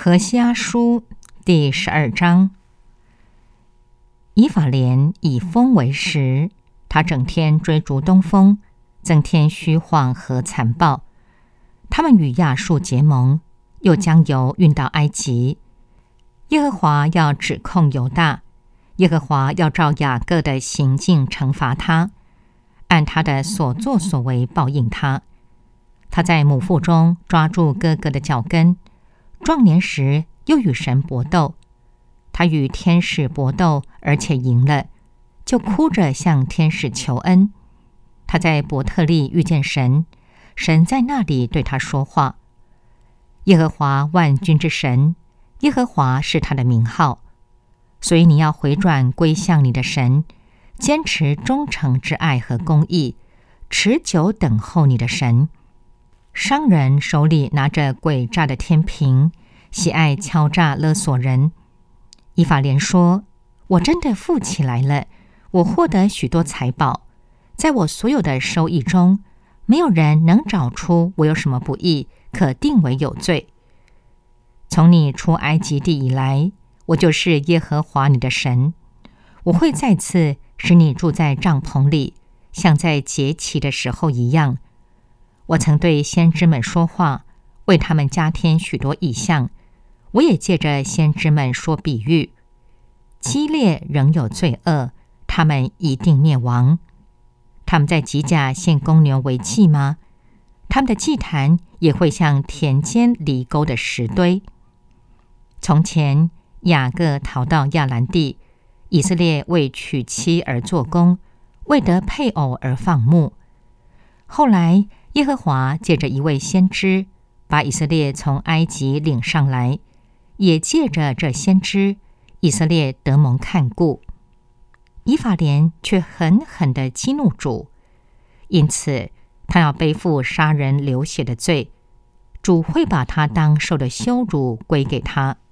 何西阿书第12章。以法莲以风为食，他整天追逐东风，增添虚晃和残暴。他们与亚述结盟，又将油运到埃及。耶和华要指控犹大，耶和华要照雅各的行径惩罚他，按他的所作所为报应他。他在母腹中抓住哥哥的脚跟，壮年时又与神搏斗。他与天使搏斗，而且赢了，就哭着向天使求恩。他在伯特利遇见神，神在那里对他说话。耶和华万军之神，耶和华是他的名号。所以你要回转归向你的神，坚持忠诚之爱和公义，持久等候你的神。商人手里拿着诡诈的天平，喜爱敲诈勒索人。以法莲说，我真的富起来了，我获得许多财宝，在我所有的收益中，没有人能找出我有什么不义，可定为有罪。从你出埃及地以来，我就是耶和华你的神，我会再次使你住在帐篷里，像在节期的时候一样。我曾对先知们说话，为他们加添许多异象，我也借着先知们说比喻。基列仍有罪恶，他们一定灭亡。他们在吉甲献公牛为祭吗？他们的祭坛也会像田间犁沟的石堆。从前雅各逃到亚兰地，以色列为娶妻而做工，为得配偶而放牧。后来耶和华借着一位先知，把以色列从埃及领上来，也借着这先知，以色列得蒙看顾。以法莲却狠狠地激怒主，因此他要背负杀人流血的罪，主会把他当受的羞辱归给他。